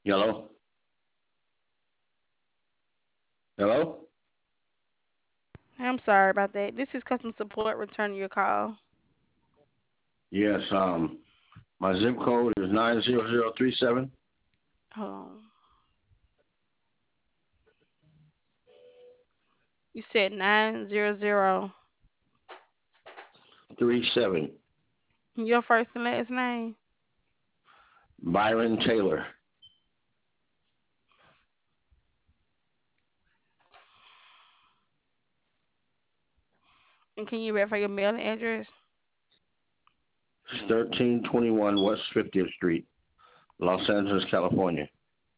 Hello? Hello? I'm sorry about that. This is customer support returning your call. Yes, my zip code is 90037. Hold on. You said 900. 37. Your first and last name? Byron Taylor. And can you verify your mailing address? 1321 West 50th Street, Los Angeles, California.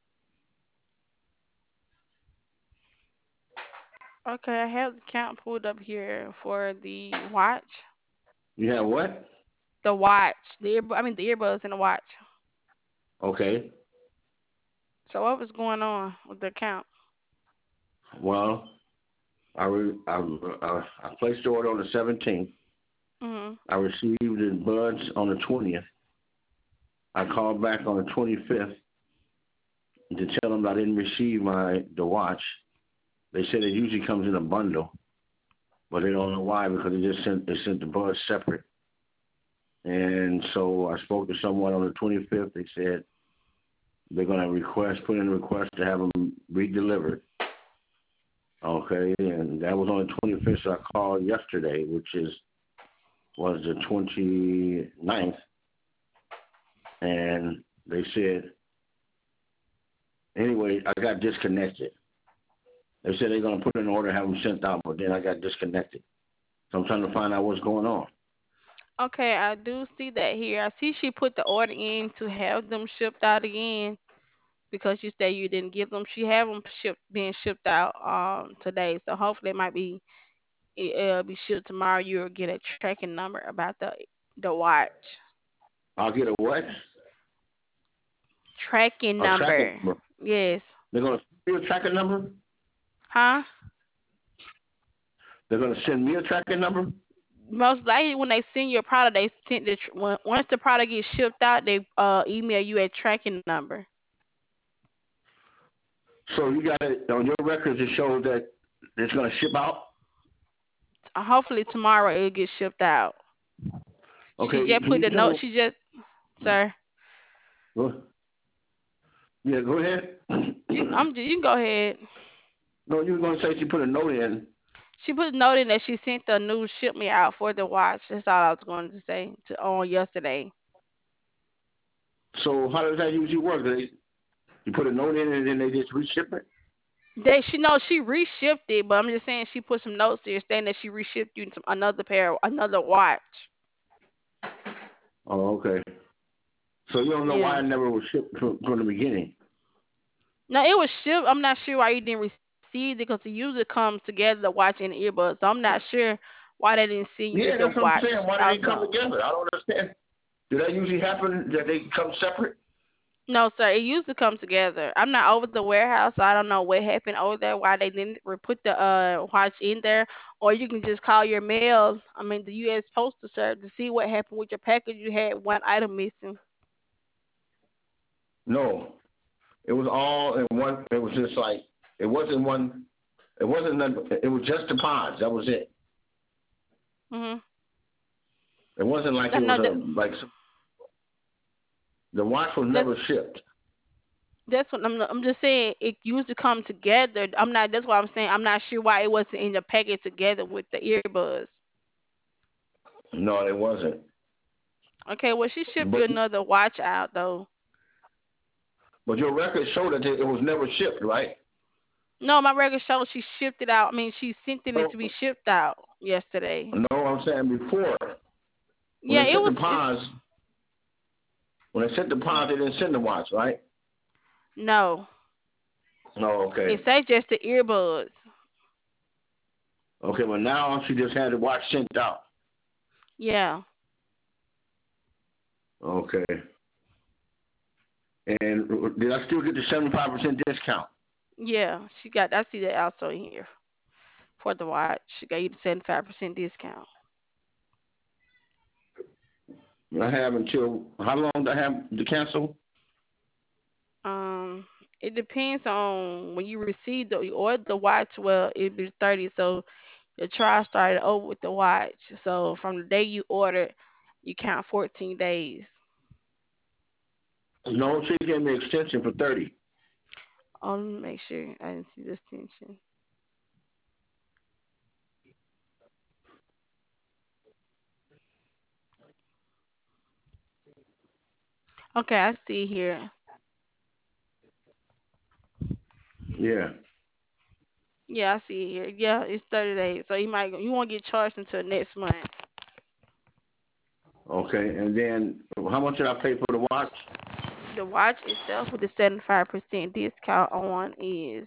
Okay, I have the count pulled up here for the watch. You have what? The watch. The earbuds and the watch. Okay. So what was going on with the account? Well, I placed the order on the 17th. Mhm. I received the buds on the 20th. I called back on the 25th to tell them I didn't receive the watch. They said it usually comes in a bundle, but they don't know why because they sent the buds separate. And so I spoke to someone on the 25th. They said they're going to put in a request to have them redelivered. Okay, and that was on the 25th. So I called yesterday, which was the 29th, and they said anyway. I got disconnected. They said they're going to put in an order, have them sent out, but then I got disconnected. So I'm trying to find out what's going on. Okay, I do see that here. I see she put the order in to have them shipped out again because you said you didn't give them. She have them being shipped out today, so hopefully it might it'll be shipped tomorrow. You'll get a tracking number about the watch. I'll get a what? Tracking A tracking number. number. Yes. They're going to send me a tracking number. Huh? They're going to send me a tracking number. Most likely when they send you a product, they send once the product gets shipped out, they email you a tracking number. So you got it on your records to show that it's going to ship out. Hopefully tomorrow it'll get shipped out. She Okay, just can put you the note. tell? She just, sir. Go, yeah, go ahead. You can go ahead. No, you were going to say she put a note in. She put a note in that she sent the new shipment out for the watch. That's all I was going to say on yesterday. So how does that usually work? You put a note in and then they just reship it? She knows she reshipped it, but I'm just saying she put some notes there saying that she reshipped you another watch. Oh, okay. So you don't know why Yeah. it never was shipped from the beginning? No, it was shipped. I'm not sure why you didn't receive it because it usually comes together the watch and the earbuds. So I'm not sure why they didn't send you Yeah, the that's what I'm watch saying. Why did they come also. together? I don't understand. Do that usually happen that they come separate? No, sir. It used to come together. I'm not over the warehouse, so I don't know what happened over there. Why they didn't put the watch in there, or you can just call your mail. I mean, the U.S. Postal Service to see what happened with your package. You had one item missing. No. It was all in one. It was just like, it wasn't one. It wasn't none, it was just the pods. That was it. Mhm. It wasn't like I it was know that. the watch was That's never shipped. that's what I'm just saying. It used to come together. I'm not. That's why I'm saying I'm not sure why it wasn't in the package together with the earbuds. No, it wasn't. Okay. Well, she shipped But you another watch out though. your records show that it was never shipped, right? No, my record shows she shipped it out. I mean, she sent it No, to be shipped out yesterday. no, I'm saying before when Yeah, they it sent was. the pods, they didn't send the watch, right? No, No, it okay, say just the earbuds. okay. But now she just had the watch sent out. Yeah. Okay. And did I still get the 75% discount? Yeah, she got. I see that also in here for the watch. She got you the 75% discount. I have until how long do I have to cancel? Um, it depends on when you receive the you order the watch. Well, it'd be 30. So the trial started over with the watch. So from the day you ordered, you count 14 days. No, she gave me extension for 30. Oh, let me make sure I didn't see the extension. Okay, I see here. Yeah. Yeah, I see it here. Yeah, it's 30 days. So you won't get charged until next month. Okay, and then how much did I pay for the watch? The watch itself with the 75% discount on is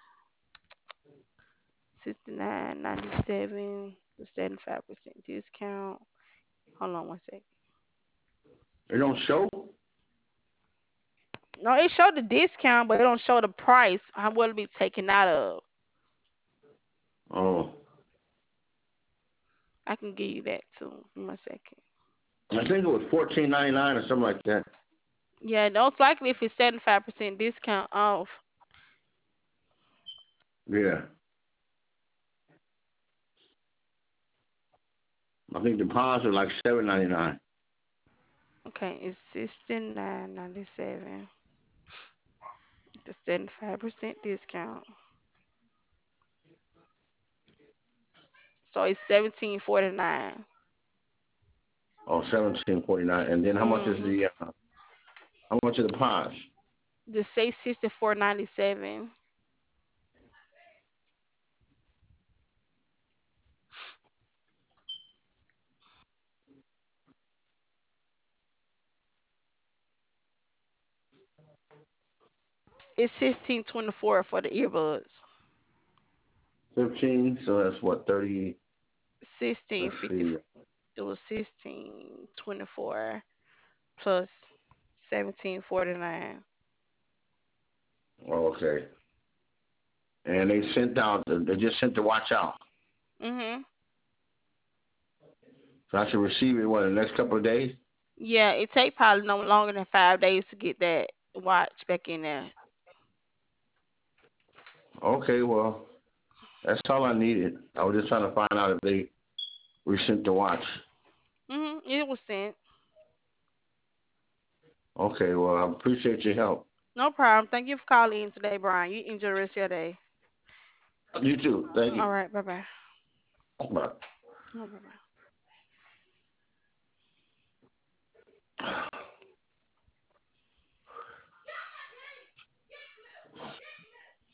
69.97. The 75% discount. Hold on one second. It don't show. No, it showed the discount, but it don't show the price. How will it be taken out of? Oh, I can give you that too. Give me 1 second. I think it was 14.99 or something like that. Yeah, most likely if it's 75% discount off. Yeah. I think the pounds are like 7.99. Okay, it's 69.97. The 75% discount. So it's 17.49. Oh, 17.49. And then how much is Mhm. the how much are the pounds? The say 64.97. It's 16.24 for the earbuds. 15. So that's what 30. Sixteen Let's fifty. see. It was 16.24 plus 17.49. Oh, okay. And they sent out. They just sent the watch out. Mhm. So I should receive it what in the next couple of days. Yeah, it take probably no longer than 5 days to get that watch back in there. Okay. Well, that's all I needed. I was just trying to find out if they resent the watch. Mhm. It was sent. Okay. Well, I appreciate your help. No problem. Thank you for calling in today, Brian. You enjoy the rest of your day. You too. Thank All you. right. Bye bye. Bye. Oh, bye bye.